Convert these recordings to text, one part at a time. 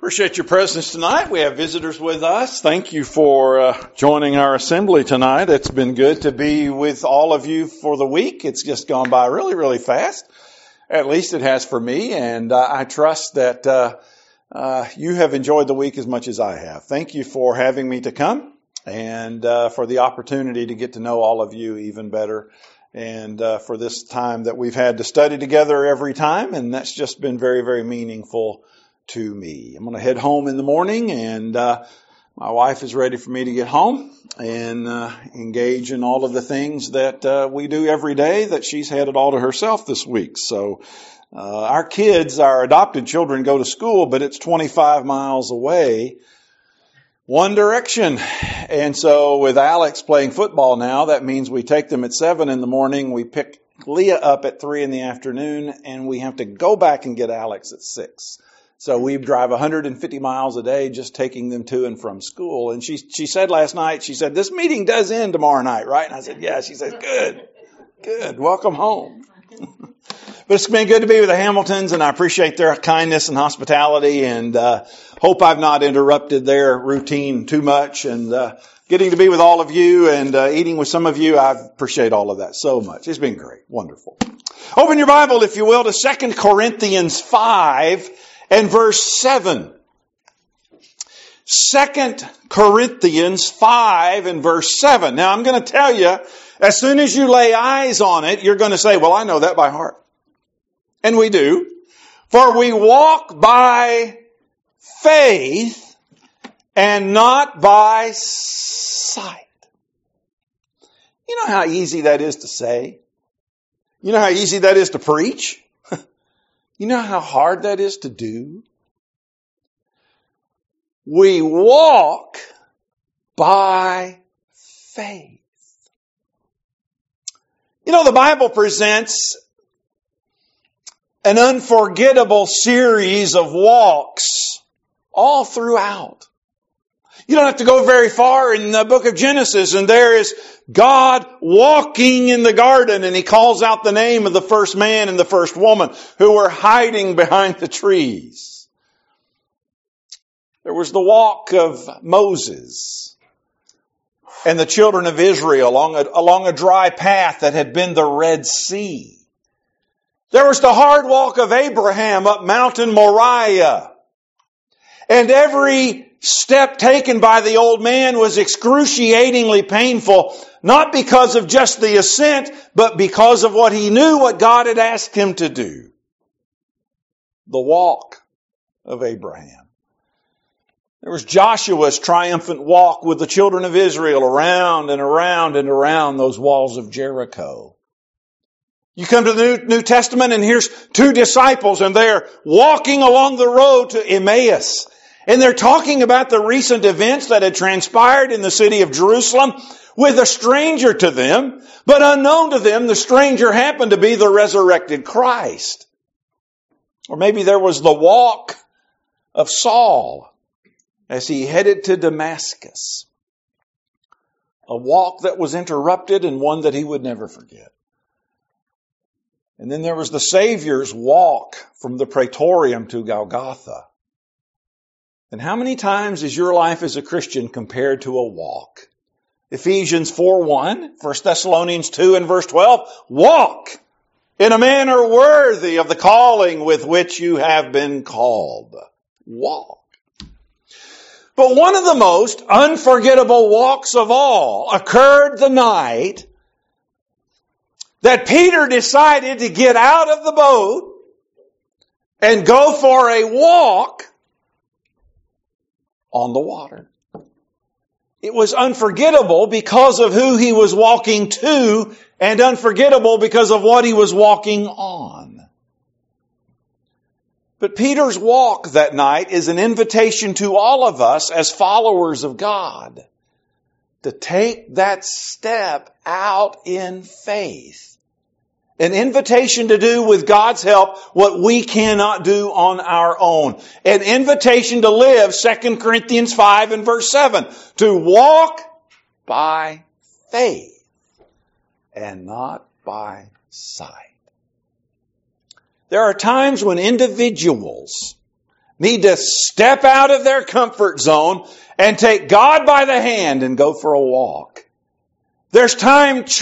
Appreciate your presence tonight. We have visitors with us. Thank you for joining our assembly tonight. It's been good to be with all of you for the week. It's just gone by really, really fast. At least it has for me, and I trust that you have enjoyed the week as much as I have. Thank you for having me to come and for the opportunity to get to know all of you even better, and for this time that we've had to study together every time, and that's just been very, very meaningful to me. I'm going to head home in the morning, and my wife is ready for me to get home and engage in all of the things that we do every day that she's had it all to herself this week. So our kids, our adopted children, go to school, but it's 25 miles away, one direction. And so with Alex playing football now, that means we take them at 7 in the morning, we pick Leah up at 3 in the afternoon, and we have to go back and get Alex at 6. So we drive 150 miles a day just taking them to and from school. And she said last night, she said, "This meeting does end tomorrow night, right?" And I said, "Yeah." She said, Good. Welcome home." But it's been good to be with the Hamiltons, and I appreciate their kindness and hospitality, and hope I've not interrupted their routine too much. And getting to be with all of you and eating with some of you, I appreciate all of that so much. It's been great. Wonderful. Open your Bible, if you will, to 2 Corinthians 5. And verse 7. 2 Corinthians 5 and verse 7. Now I'm going to tell you, as soon as you lay eyes on it, you're going to say, "Well, I know that by heart." And we do. "For we walk by faith and not by sight." You know how easy that is to say? You know how easy that is to preach? You know how hard that is to do? We walk by faith. You know, the Bible presents an unforgettable series of walks all throughout. You don't have to go very far in the book of Genesis, and there is God walking in the garden, and He calls out the name of the first man and the first woman who were hiding behind the trees. There was the walk of Moses and the children of Israel along a dry path that had been the Red Sea. There was the hard walk of Abraham up Mountain Moriah. And every step taken by the old man was excruciatingly painful, not because of just the ascent, but because of what he knew what God had asked him to do. The walk of Abraham. There was Joshua's triumphant walk with the children of Israel around and around and around those walls of Jericho. You come to the New Testament, and here's two disciples, and they're walking along the road to Emmaus. And they're talking about the recent events that had transpired in the city of Jerusalem with a stranger to them. But unknown to them, the stranger happened to be the resurrected Christ. Or maybe there was the walk of Saul as he headed to Damascus. A walk that was interrupted and one that he would never forget. And then there was the Savior's walk from the Praetorium to Golgotha. And how many times is your life as a Christian compared to a walk? Ephesians 4:1, 1 Thessalonians 2 and verse 12, "Walk in a manner worthy of the calling with which you have been called." Walk. But one of the most unforgettable walks of all occurred the night that Peter decided to get out of the boat and go for a walk on the water. It was unforgettable because of who he was walking to, and unforgettable because of what he was walking on. But Peter's walk that night is an invitation to all of us as followers of God to take that step out in faith. An invitation to do with God's help what we cannot do on our own. An invitation to live, 2 Corinthians 5 and verse 7, to walk by faith and not by sight. There are times when individuals need to step out of their comfort zone and take God by the hand and go for a walk. There's times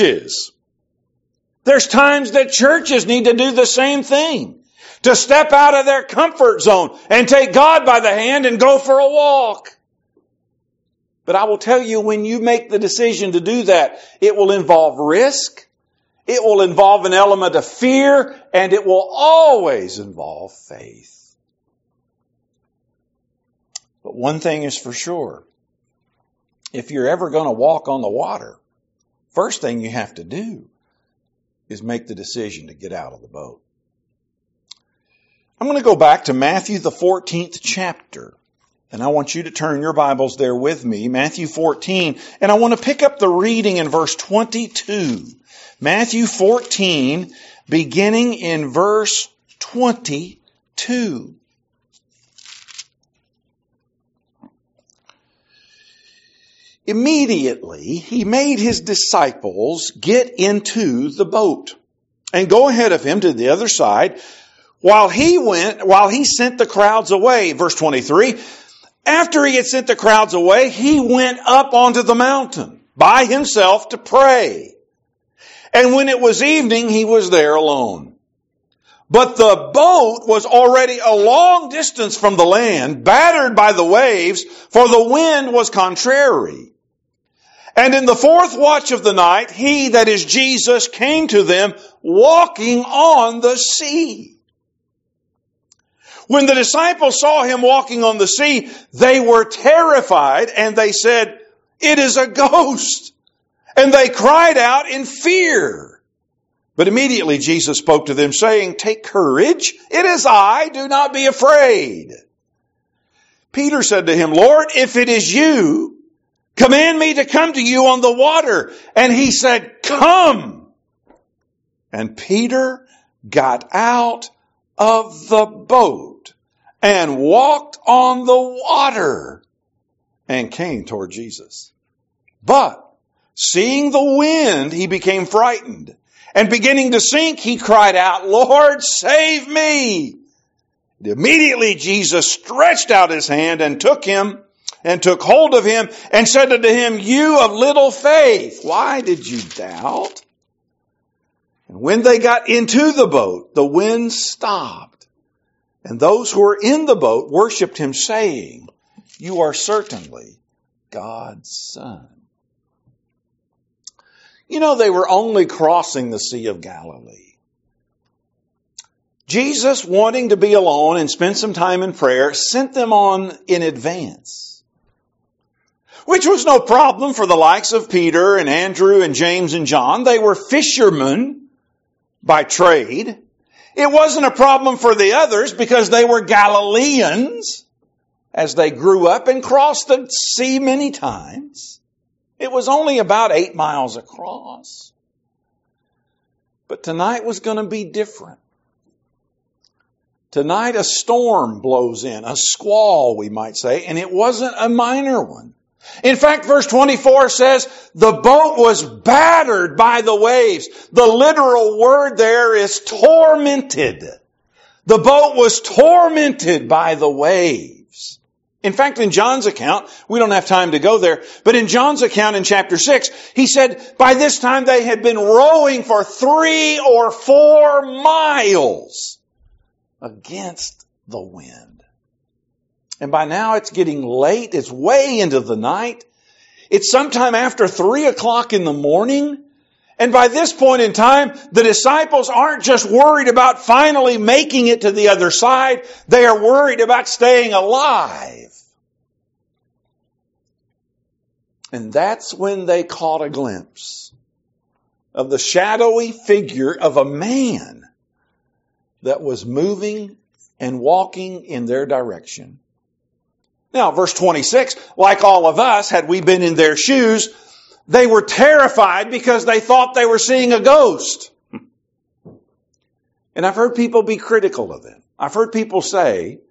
that churches need to do the same thing. To step out of their comfort zone and take God by the hand and go for a walk. But I will tell you, when you make the decision to do that, it will involve risk, it will involve an element of fear, and it will always involve faith. But one thing is for sure. If you're ever going to walk on the water, first thing you have to do is make the decision to get out of the boat. I'm going to go back to Matthew, the 14th chapter. And I want you to turn your Bibles there with me, Matthew 14. And I want to pick up the reading in verse 22. Matthew 14, beginning in verse 22. Immediately, he made his disciples get into the boat and go ahead of him to the other side while he sent the crowds away. Verse 23, after he had sent the crowds away, he went up onto the mountain by himself to pray. And when it was evening, he was there alone. But the boat was already a long distance from the land, battered by the waves, for the wind was contrary. And in the fourth watch of the night, he, that is Jesus, came to them walking on the sea. When the disciples saw him walking on the sea, they were terrified, and they said, "It is a ghost." And they cried out in fear. But immediately Jesus spoke to them, saying, "Take courage, it is I, do not be afraid." Peter said to him, "Lord, if it is you, command me to come to you on the water." And he said, "Come." And Peter got out of the boat and walked on the water and came toward Jesus. But seeing the wind, he became frightened. And beginning to sink, he cried out, "Lord, save me." And immediately Jesus stretched out his hand and took hold of him and said unto him, "You of little faith, why did you doubt?" And when they got into the boat, the wind stopped. And those who were in the boat worshiped him, saying, "You are certainly God's Son." You know, they were only crossing the Sea of Galilee. Jesus, wanting to be alone and spend some time in prayer, sent them on in advance, which was no problem for the likes of Peter and Andrew and James and John. They were fishermen by trade. It wasn't a problem for the others because they were Galileans as they grew up and crossed the sea many times. It was only about 8 miles across. But tonight was going to be different. Tonight a storm blows in, a squall we might say, and it wasn't a minor one. In fact, verse 24 says, the boat was battered by the waves. The literal word there is tormented. The boat was tormented by the waves. In fact, in John's account, we don't have time to go there, but in John's account in chapter 6, he said by this time they had been rowing for 3 or 4 miles against the wind. And by now it's getting late. It's way into the night. It's sometime after 3 o'clock in the morning. And by this point in time, the disciples aren't just worried about finally making it to the other side. They are worried about staying alive. And that's when they caught a glimpse of the shadowy figure of a man that was moving and walking in their direction. Now, verse 26, like all of us, had we been in their shoes, they were terrified because they thought they were seeing a ghost. And I've heard people be critical of them. I've heard people say,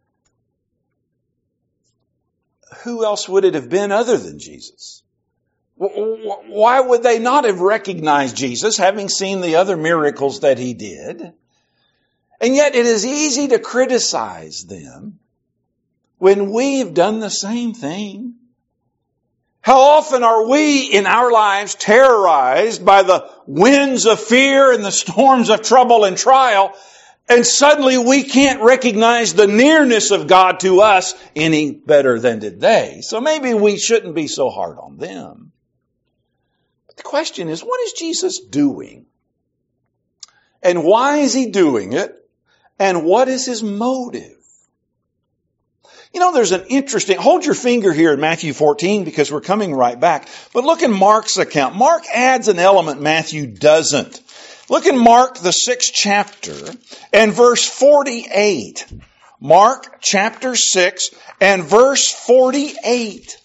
who else would it have been other than Jesus? Why would they not have recognized Jesus, having seen the other miracles that he did? And yet it is easy to criticize them when we've done the same thing. How often are we in our lives terrorized by the winds of fear and the storms of trouble and trial, and suddenly we can't recognize the nearness of God to us any better than did they. So maybe we shouldn't be so hard on them. But the question is, what is Jesus doing? And why is he doing it? And what is his motive? You know, there's an interesting, hold your finger here in Matthew 14 because we're coming right back. But look in Mark's account. Mark adds an element Matthew doesn't. Look in Mark, the 6th chapter, and verse 48. Mark chapter 6 and verse 48.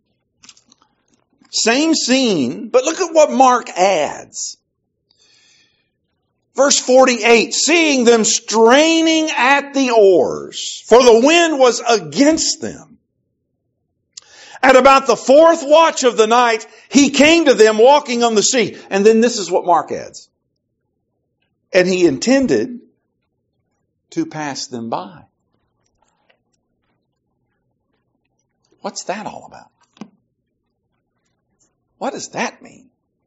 Same scene, but look at what Mark adds. Verse 48, seeing them straining at the oars, for the wind was against them. At about the 4th watch of the night, he came to them walking on the sea. And then this is what Mark adds. And he intended to pass them by. What's that all about? What does that mean?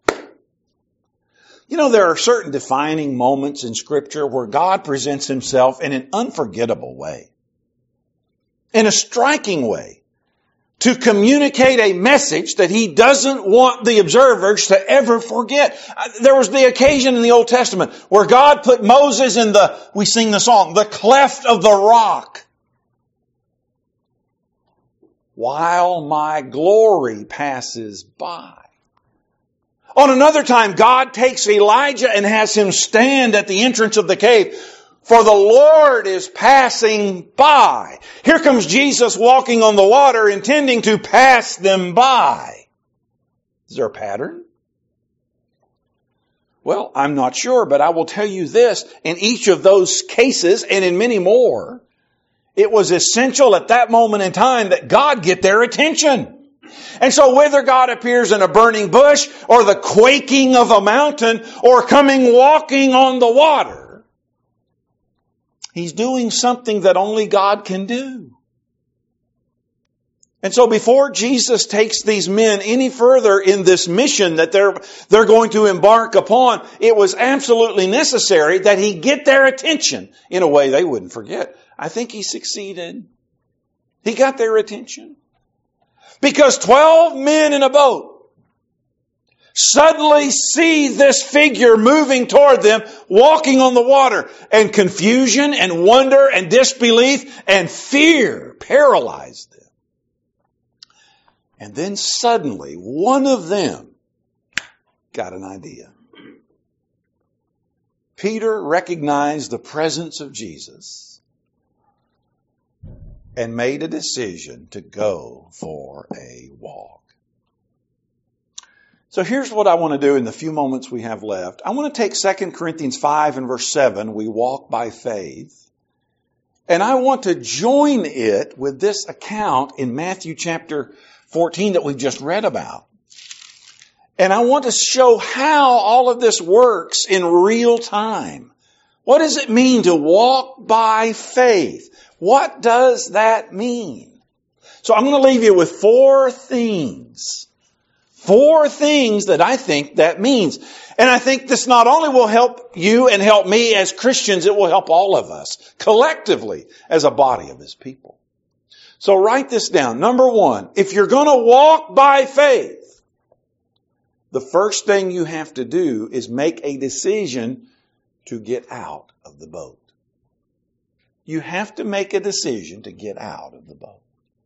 You know, there are certain defining moments in Scripture where God presents himself in an unforgettable way, in a striking way, to communicate a message that he doesn't want the observers to ever forget. There was the occasion in the Old Testament where God put Moses in we sing the song, the cleft of the rock. While my glory passes by. On another time, God takes Elijah and has him stand at the entrance of the cave, for the Lord is passing by. Here comes Jesus walking on the water, intending to pass them by. Is there a pattern? Well, I'm not sure, but I will tell you this. In each of those cases, and in many more, it was essential at that moment in time that God get their attention. And so whether God appears in a burning bush or the quaking of a mountain or coming walking on the water, he's doing something that only God can do. And so before Jesus takes these men any further in this mission that they're going to embark upon, it was absolutely necessary that he get their attention in a way they wouldn't forget. I think he succeeded. He got their attention. Because 12 men in a boat suddenly see this figure moving toward them, walking on the water, and confusion and wonder and disbelief and fear paralyzed them. And then suddenly one of them got an idea. Peter recognized the presence of Jesus and made a decision to go for a walk. So here's what I want to do in the few moments we have left. I want to take 2 Corinthians 5 and verse 7, we walk by faith, and I want to join it with this account in Matthew chapter 14 that we've just read about. And I want to show how all of this works in real time. What does it mean to walk by faith? What does that mean? So I'm going to leave you with 4 things. 4 things that I think that means. And I think this not only will help you and help me as Christians, it will help all of us collectively as a body of His people. So write this down. Number 1, if you're going to walk by faith, the first thing you have to do is make a decision to get out of the boat. You have to make a decision to get out of the boat.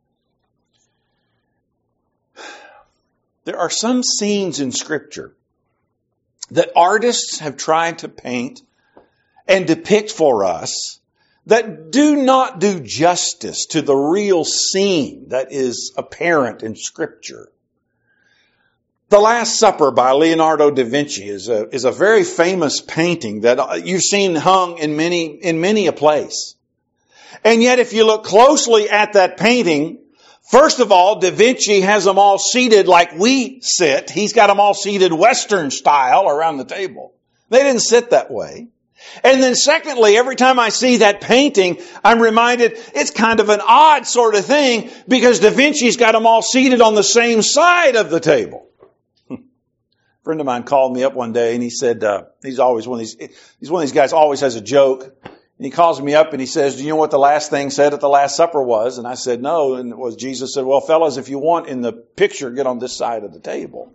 There are some scenes in Scripture that artists have tried to paint and depict for us that do not do justice to the real scene that is apparent in Scripture. The Last Supper by Leonardo da Vinci is a very famous painting that you've seen hung in many a place. And yet if you look closely at that painting, first of all, Da Vinci has them all seated like we sit. He's got them all seated Western style around the table. They didn't sit that way. And then secondly, every time I see that painting, I'm reminded it's kind of an odd sort of thing because Da Vinci's got them all seated on the same side of the table. A friend of mine called me up one day and he said, he's one of these guys always has a joke. And he calls me up and he says, do you know what the last thing said at the Last Supper was? And I said, no. And it was Jesus said, well, fellas, if you want in the picture, get on this side of the table.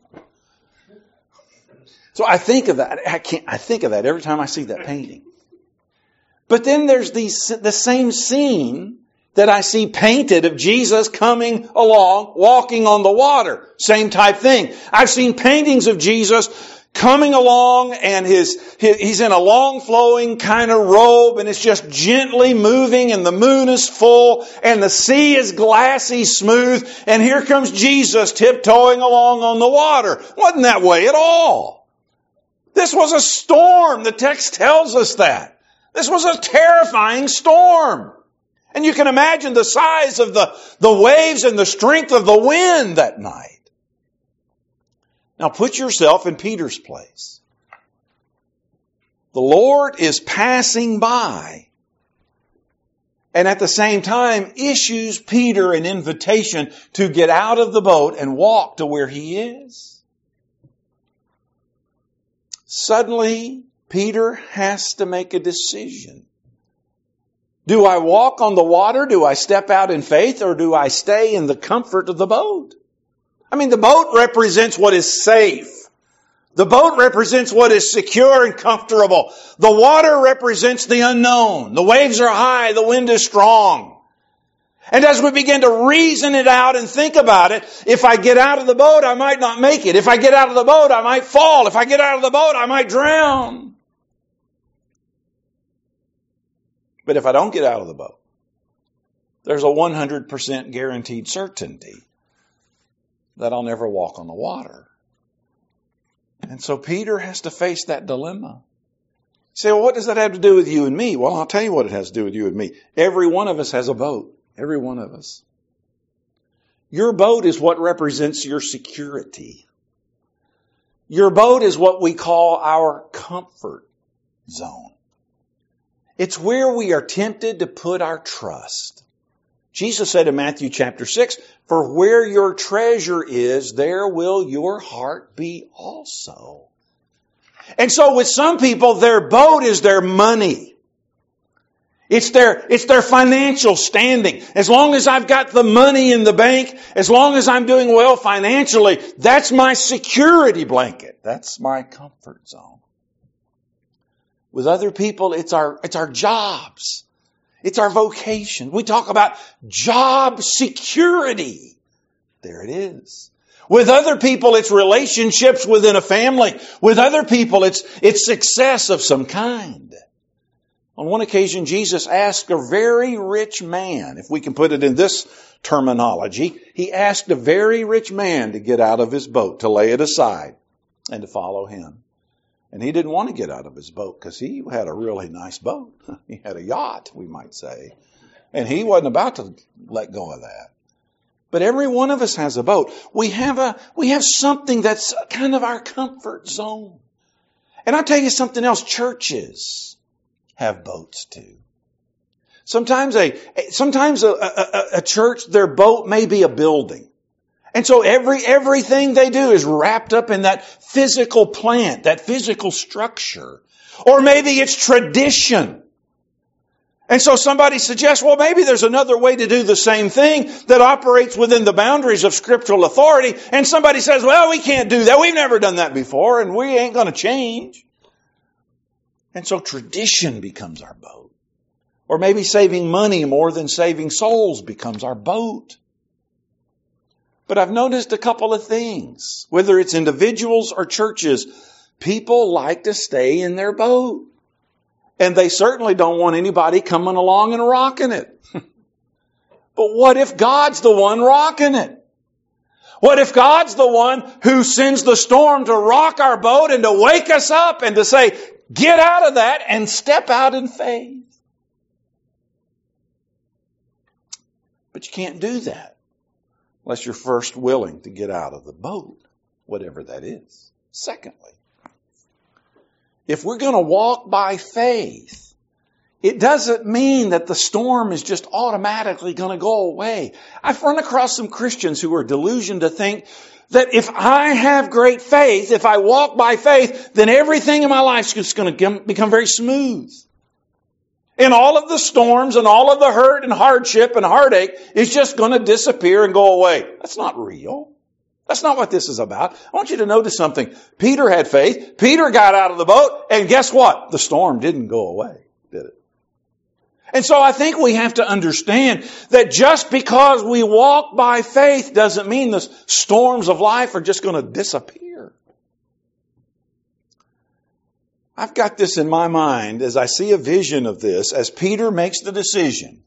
So I think of that. I think of that every time I see that painting. But then there's the same scene that I see painted of Jesus coming along, walking on the water. Same type thing. I've seen paintings of Jesus coming along and he's in a long flowing kind of robe and it's just gently moving and the moon is full and the sea is glassy smooth and here comes Jesus tiptoeing along on the water. Wasn't that way at all. This was a storm. The text tells us that. This was a terrifying storm. And you can imagine the size of the waves and the strength of the wind that night. Now put yourself in Peter's place. The Lord is passing by. And at the same time issues Peter an invitation to get out of the boat and walk to where he is. Suddenly, Peter has to make a decision. Do I walk on the water? Do I step out in faith? Or do I stay in the comfort of the boat? I mean, the boat represents what is safe. The boat represents what is secure and comfortable. The water represents the unknown. The waves are high. The wind is strong. And as we begin to reason it out and think about it, if I get out of the boat, I might not make it. If I get out of the boat, I might fall. If I get out of the boat, I might drown. But if I don't get out of the boat, there's a 100% guaranteed certainty that I'll never walk on the water. And so Peter has to face that dilemma. You say, well, what does that have to do with you and me? Well, I'll tell you what it has to do with you and me. Every one of us has a boat. Every one of us. Your boat is what represents your security. Your boat is what we call our comfort zone. It's where we are tempted to put our trust. Jesus said in Matthew chapter 6, for where your treasure is, there will your heart be also. And so with some people, their boat is their money. It's their financial standing. As long as I've got the money in the bank, as long as I'm doing well financially, that's my security blanket. That's my comfort zone. With other people, it's our jobs. It's our vocation. We talk about job security. There it is. With other people, it's relationships within a family. With other people, it's success of some kind. On one occasion, Jesus asked a very rich man, if we can put it in this terminology, he asked a very rich man to get out of his boat, to lay it aside, and to follow him. And he didn't want to get out of his boat because he had a really nice boat. He had a yacht, we might say. And he wasn't about to let go of that. But every one of us has a boat. We have something that's kind of our comfort zone. And I'll tell you something else, churches have boats too. Sometimes a church, their boat may be a building. And so everything they do is wrapped up in that physical plant, that physical structure. Or maybe it's tradition. And so somebody suggests, well, maybe there's another way to do the same thing that operates within the boundaries of scriptural authority. And somebody says, well, we can't do that. We've never done that before and we ain't going to change. And so tradition becomes our boat. Or maybe saving money more than saving souls becomes our boat. But I've noticed a couple of things. Whether it's individuals or churches, people like to stay in their boat. And they certainly don't want anybody coming along and rocking it. But what if God's the one rocking it? What if God's the one who sends the storm to rock our boat and to wake us up and to say, get out of that and step out in faith? But you can't do that unless you're first willing to get out of the boat, whatever that is. Secondly, if we're going to walk by faith, it doesn't mean that the storm is just automatically going to go away. I've run across some Christians who are delusioned to think that if I have great faith, if I walk by faith, then everything in my life is just going to become very smooth. And all of the storms and all of the hurt and hardship and heartache is just going to disappear and go away. That's not real. That's not what this is about. I want you to notice something. Peter had faith. Peter got out of the boat, and guess what? The storm didn't go away, did it? And so I think we have to understand that just because we walk by faith doesn't mean the storms of life are just going to disappear. I've got this in my mind as I see a vision of this, as Peter makes the decision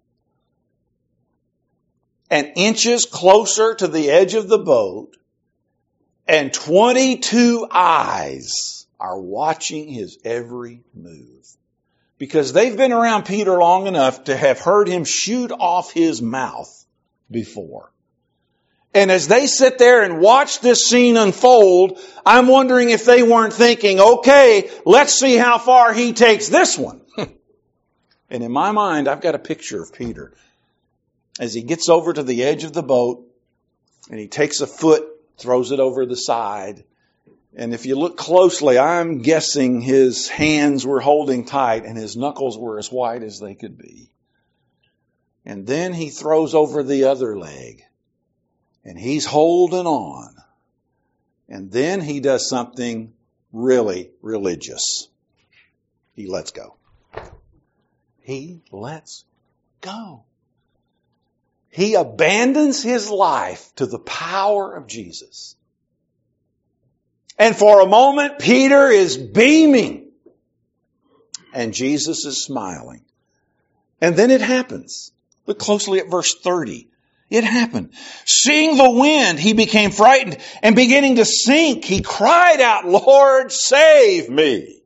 and inches closer to the edge of the boat, and 22 eyes are watching his every move. Because they've been around Peter long enough to have heard him shoot off his mouth before. And as they sit there and watch this scene unfold, I'm wondering if they weren't thinking, okay, let's see how far he takes this one. And in my mind, I've got a picture of Peter as he gets over to the edge of the boat and he takes a foot, throws it over the side. And if you look closely, I'm guessing his hands were holding tight and his knuckles were as white as they could be. And then he throws over the other leg and he's holding on. And then he does something really religious. He lets go. He lets go. He abandons his life to the power of Jesus. And for a moment, Peter is beaming. And Jesus is smiling. And then it happens. Look closely at verse 30. It happened. Seeing the wind, he became frightened. And beginning to sink, he cried out, Lord, save me.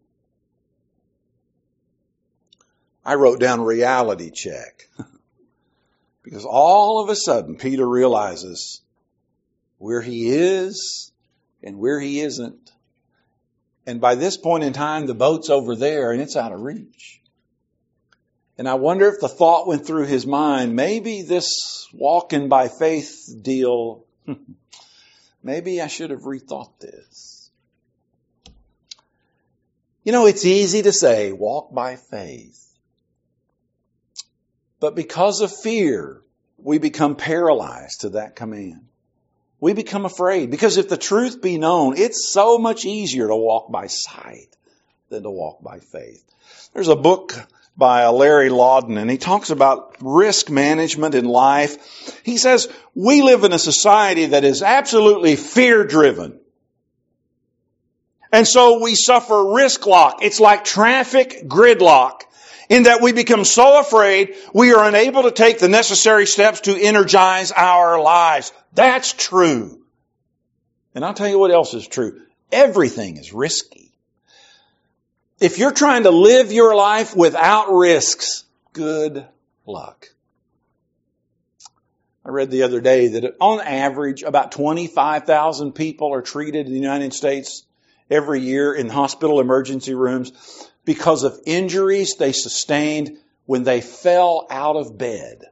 I wrote down reality check. Because all of a sudden, Peter realizes where he is and where he isn't. And by this point in time, the boat's over there and it's out of reach. And I wonder if the thought went through his mind, maybe this walking by faith deal, maybe I should have rethought this. You know, it's easy to say, walk by faith. But because of fear, we become paralyzed to that command. We become afraid. Because if the truth be known, it's so much easier to walk by sight than to walk by faith. There's a book by Larry Lawden, and he talks about risk management in life. He says, we live in a society that is absolutely fear-driven. And so we suffer risk lock. It's like traffic gridlock, in that we become so afraid we are unable to take the necessary steps to energize our lives. That's true. And I'll tell you what else is true. Everything is risky. If you're trying to live your life without risks, good luck. I read the other day that on average, about 25,000 people are treated in the United States every year in hospital emergency rooms because of injuries they sustained when they fell out of bed.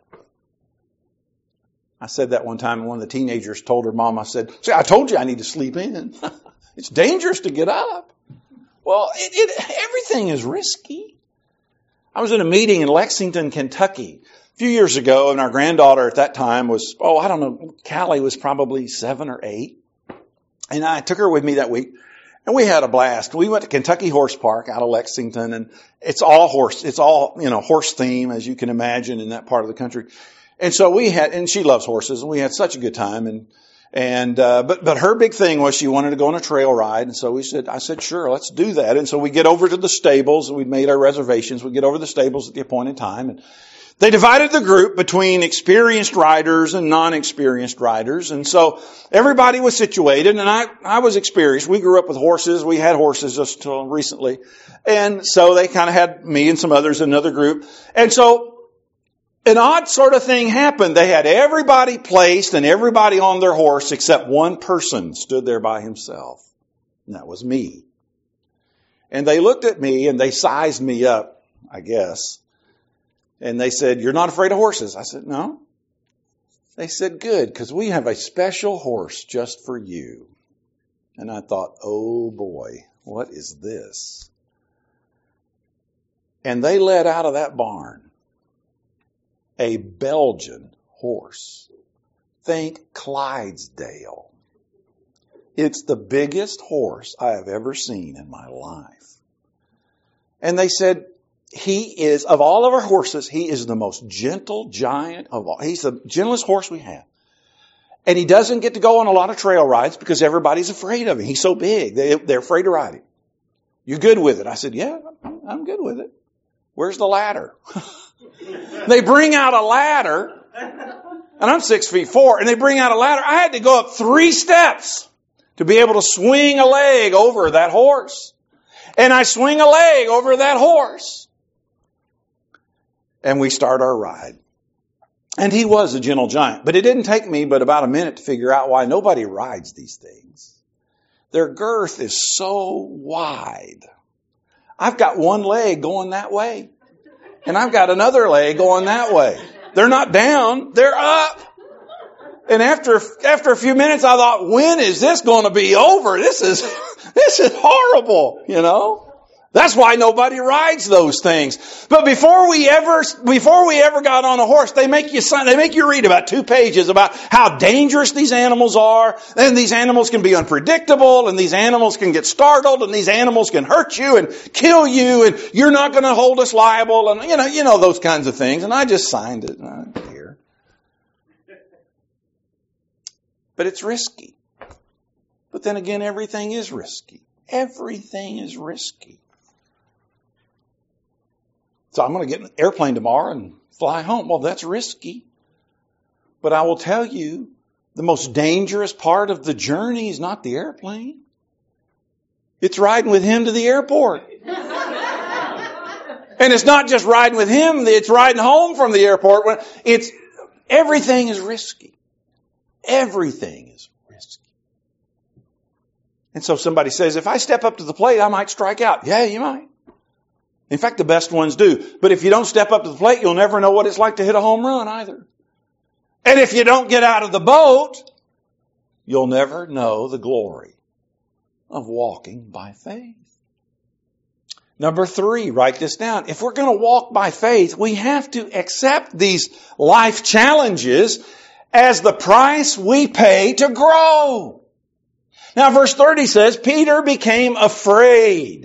I said that one time, and one of the teenagers told her mom, I said, see, I told you I need to sleep in. It's dangerous to get up. Well, everything is risky. I was in a meeting in Lexington, Kentucky a few years ago, and our granddaughter at that time was, Callie was probably 7 or 8. And I took her with me that week, and we had a blast. We went to Kentucky Horse Park out of Lexington, and it's all horse theme, as you can imagine, in that part of the country. And so and she loves horses, and we had such a good time. But her big thing was she wanted to go on a trail ride. And so I said, sure, let's do that. And so we get over to the stables, and we'd made our reservations. We get over to the stables at the appointed time, and they divided the group between experienced riders and non-experienced riders. And so everybody was situated, and I was experienced. We grew up with horses. We had horses just till recently. And so they kind of had me and some others in another group. And so an odd sort of thing happened. They had everybody placed and everybody on their horse except one person stood there by himself. And that was me. And they looked at me and they sized me up, I guess. And they said, "You're not afraid of horses?" I said, "No." They said, "Good, because we have a special horse just for you." And I thought, oh boy, what is this? And they let out of that barn a Belgian horse. Think Clydesdale. It's the biggest horse I have ever seen in my life. And they said, he is, of all of our horses, he is the most gentle giant of all. He's the gentlest horse we have. And he doesn't get to go on a lot of trail rides because everybody's afraid of him. He's so big. They're afraid to ride him. "You're good with it?" I said, "Yeah, I'm good with it." "Where's the ladder?" They bring out a ladder, and I'm 6'4", and they bring out a ladder. I had to go up 3 steps to be able to swing a leg over that horse. And I swing a leg over that horse. And we start our ride. And he was a gentle giant. But it didn't take me but about a minute to figure out why nobody rides these things. Their girth is so wide. I've got one leg going that way. And I've got another leg going that way. They're not down, they're up. And after a few minutes, I thought, when is this going to be over? This is horrible, you know. That's why nobody rides those things. But before we ever got on a horse, they make you read about 2 pages about how dangerous these animals are, and these animals can be unpredictable, and these animals can get startled, and these animals can hurt you and kill you, and you're not going to hold us liable, and you know those kinds of things. And I just signed it. I don't care. But it's risky. But then again, everything is risky. Everything is risky. So I'm going to get an airplane tomorrow and fly home. Well, that's risky. But I will tell you, the most dangerous part of the journey is not the airplane. It's riding with him to the airport. And it's not just riding with him, it's riding home from the airport. Everything is risky. Everything is risky. And so somebody says, if I step up to the plate, I might strike out. Yeah, you might. In fact, the best ones do. But if you don't step up to the plate, you'll never know what it's like to hit a home run either. And if you don't get out of the boat, you'll never know the glory of walking by faith. Number 3, write this down. If we're going to walk by faith, we have to accept these life challenges as the price we pay to grow. Now, verse 30 says, Peter became afraid.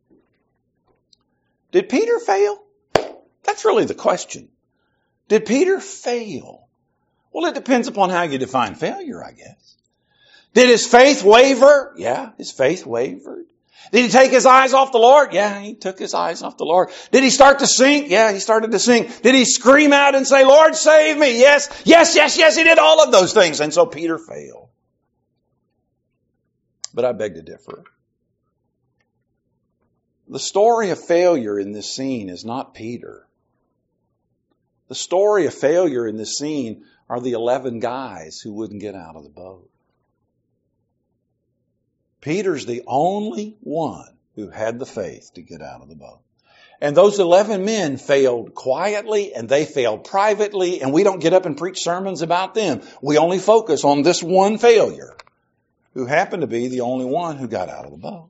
Did Peter fail? That's really the question. Did Peter fail? Well, it depends upon how you define failure, I guess. Did his faith waver? Yeah, his faith wavered. Did he take his eyes off the Lord? Yeah, he took his eyes off the Lord. Did he start to sink? Yeah, he started to sink. Did he scream out and say, Lord, save me? Yes, yes, yes, yes, he did all of those things. And so Peter failed. But I beg to differ. The story of failure in this scene is not Peter. The story of failure in this scene are the 11 guys who wouldn't get out of the boat. Peter's the only one who had the faith to get out of the boat. And those 11 men failed quietly and they failed privately, and we don't get up and preach sermons about them. We only focus on this one failure who happened to be the only one who got out of the boat.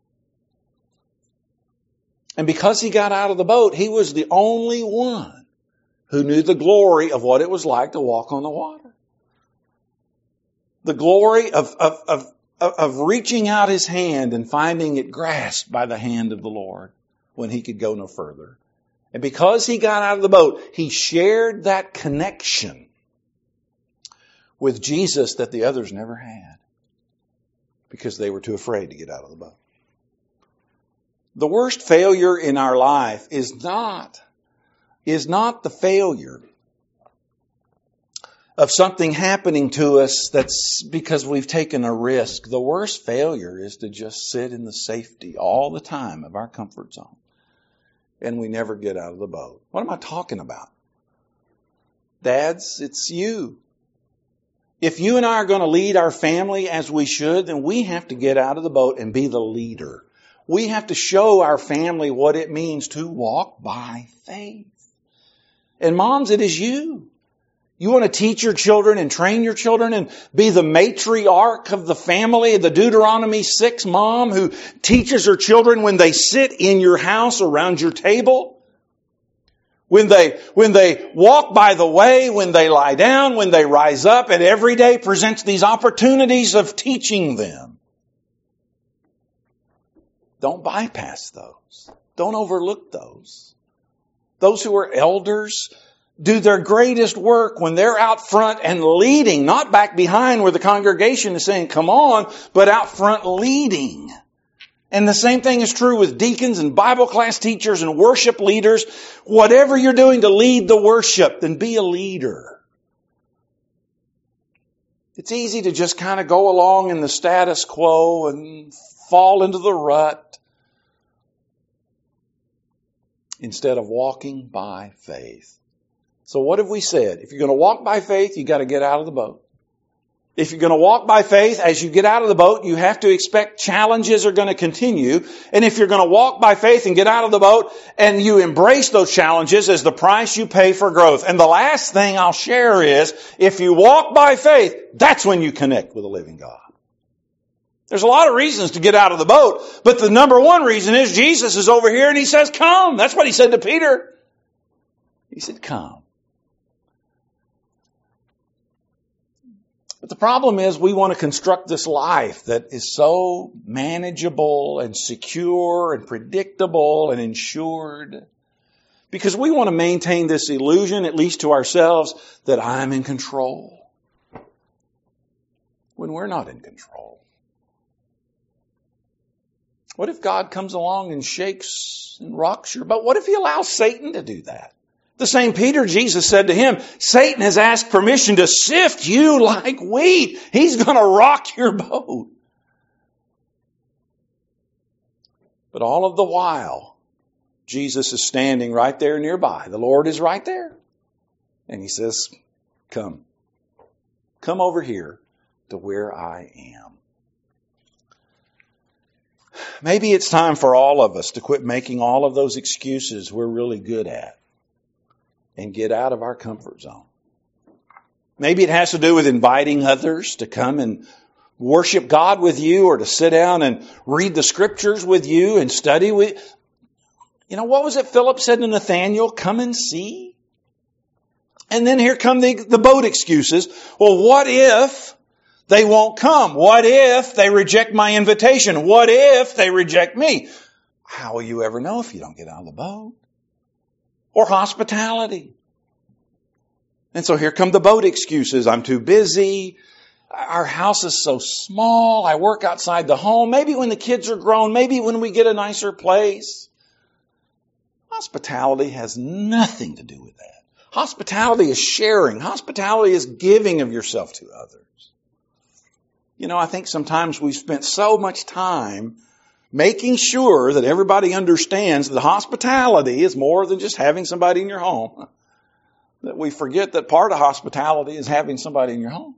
And because he got out of the boat, he was the only one who knew the glory of what it was like to walk on the water. The glory of reaching out his hand and finding it grasped by the hand of the Lord when he could go no further. And because he got out of the boat, he shared that connection with Jesus that the others never had because they were too afraid to get out of the boat. The worst failure in our life is not the failure of something happening to us that's because we've taken a risk. The worst failure is to just sit in the safety all the time of our comfort zone and we never get out of the boat. What am I talking about? Dads, it's you. If you and I are going to lead our family as we should, then we have to get out of the boat and be the leader. We have to show our family what it means to walk by faith. And moms, it is you. You want to teach your children and train your children and be the matriarch of the family, the Deuteronomy 6 mom who teaches her children when they sit in your house around your table, when they walk by the way, when they lie down, when they rise up, and every day presents these opportunities of teaching them. Don't bypass those. Don't overlook those. Those who are elders do their greatest work when they're out front and leading, not back behind where the congregation is saying, come on, but out front leading. And the same thing is true with deacons and Bible class teachers and worship leaders. Whatever you're doing to lead the worship, then be a leader. It's easy to just kind of go along in the status quo and fall into the rut instead of walking by faith. So what have we said? If you're going to walk by faith, you've got to get out of the boat. If you're going to walk by faith, as you get out of the boat, you have to expect challenges are going to continue. And if you're going to walk by faith and get out of the boat and you embrace those challenges as the price you pay for growth. And the last thing I'll share is, if you walk by faith, that's when you connect with the living God. There's a lot of reasons to get out of the boat, but the number one reason is Jesus is over here and He says, come. That's what He said to Peter. He said, come. But the problem is we want to construct this life that is so manageable and secure and predictable and insured because we want to maintain this illusion, at least to ourselves, that I'm in control when we're not in control. What if God comes along and shakes and rocks your boat? What if He allows Satan to do that? The same Peter, Jesus said to him, Satan has asked permission to sift you like wheat. He's going to rock your boat. But all of the while, Jesus is standing right there nearby. The Lord is right there. And He says, come. Come over here to where I am. Maybe it's time for all of us to quit making all of those excuses we're really good at and get out of our comfort zone. Maybe it has to do with inviting others to come and worship God with you or to sit down and read the scriptures with you and study with. You know, what was it Philip said to Nathanael? Come and see. And then here come the boat excuses. Well, what if they won't come? What if they reject my invitation? What if they reject me? How will you ever know if you don't get out of the boat? Or hospitality. And so here come the boat excuses. I'm too busy. Our house is so small. I work outside the home. Maybe when the kids are grown. Maybe when we get a nicer place. Hospitality has nothing to do with that. Hospitality is sharing. Hospitality is giving of yourself to others. You know, I think sometimes we've spent so much time making sure that everybody understands that hospitality is more than just having somebody in your home. That we forget that part of hospitality is having somebody in your home.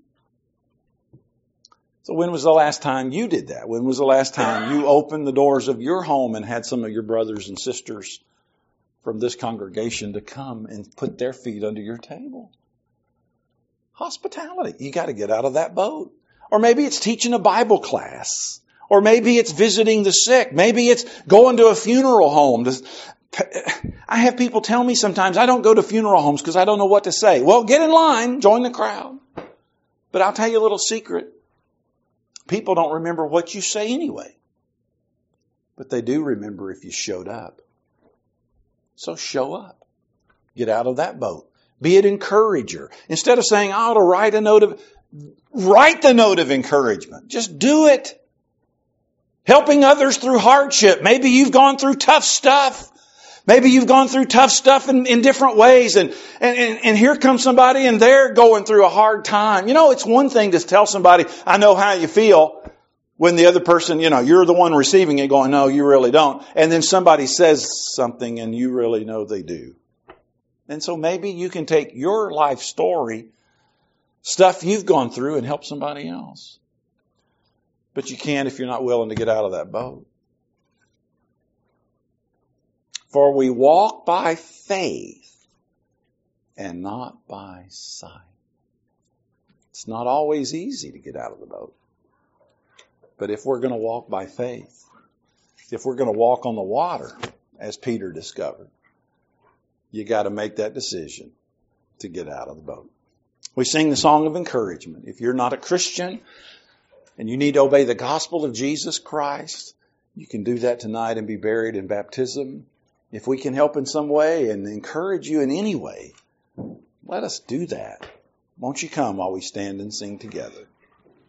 So when was the last time you did that? When was the last time you opened the doors of your home and had some of your brothers and sisters from this congregation to come and put their feet under your table? Hospitality. You got to get out of that boat. Or maybe it's teaching a Bible class. Or maybe it's visiting the sick. Maybe it's going to a funeral home. I have people tell me sometimes, I don't go to funeral homes because I don't know what to say. Well, get in line, join the crowd. But I'll tell you a little secret. People don't remember what you say anyway. But they do remember if you showed up. So show up. Get out of that boat. Be an encourager. Instead of saying, I ought to write the note of encouragement. Just do it. Helping others through hardship. Maybe you've gone through tough stuff. Maybe you've gone through tough stuff in different ways. And here comes somebody and they're going through a hard time. You know, it's one thing to tell somebody, I know how you feel, when the other person, you know, you're the one receiving it going, no, you really don't. And then somebody says something and you really know they do. And so maybe you can take your life story, stuff you've gone through, and help somebody else. But you can't if you're not willing to get out of that boat. For we walk by faith and not by sight. It's not always easy to get out of the boat. But if we're going to walk by faith, if we're going to walk on the water, as Peter discovered, you got to make that decision to get out of the boat. We sing the song of encouragement. If you're not a Christian and you need to obey the gospel of Jesus Christ, you can do that tonight and be buried in baptism. If we can help in some way and encourage you in any way, let us do that. Won't you come while we stand and sing together?